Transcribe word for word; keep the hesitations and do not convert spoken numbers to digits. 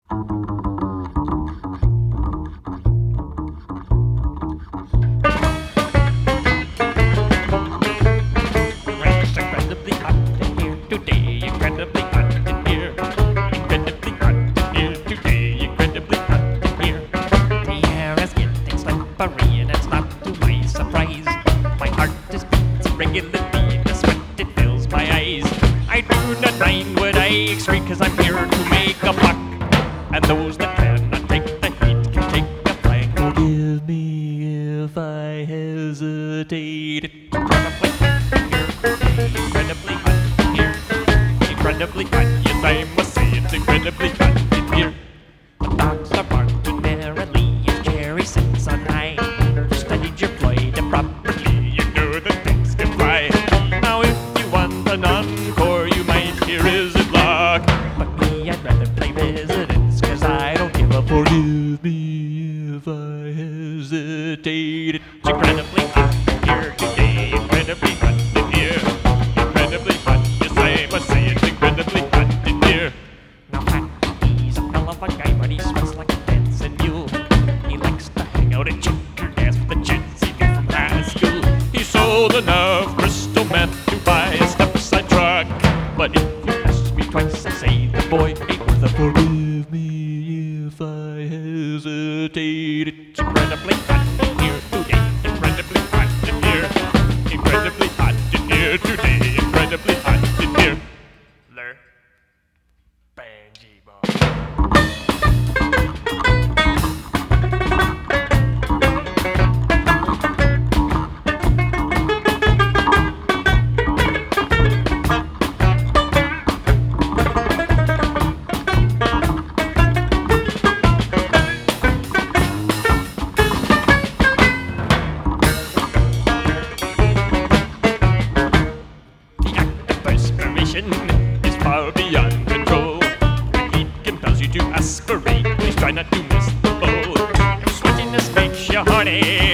It's incredibly hot in here today, incredibly hot in here. Incredibly hot in here today, incredibly hot in here. The air is getting slippery and it's not to my surprise. My heart is beating regularly, the sweat it fills my eyes. I do not mind what I excrete cause I'm here to make a buck. And those that cannot take the heat can take a flag. Forgive me if I hesitate. It's incredibly hot in here today, incredibly hot in here. Incredibly hot, yes I must say it's incredibly hot in here. The dogs are barking merrily as Jerry sits on high. Studied your flight and properly, you know that things can fly. Now if you want an encore, you might hear Is It Block. But me, I'd rather play Residence, cause I don't give a forgive me if I hesitate. It's incredibly hot in here today, incredibly hot in here. Incredibly hot, yes I must say it's incredibly hot in here. Now Patty's a hell of a guy, but he sweats like a dancing mule. He likes to hang out at Chicker Gas with the chicks he knew from high school. He sold enough crystal meth to buy a step-aside truck. But if you ask me twice, I say the boy ain't worth a forgive me if I hesitate. It's incredibly hot in here today, incredibly hot in here. Incredibly hot in here today, incredibly hot in here. Lur. Banji Boy. Perspiration is far beyond control. The heat compels you to aspirate. Please try not to miss the bowl. Your sweatiness makes you horny.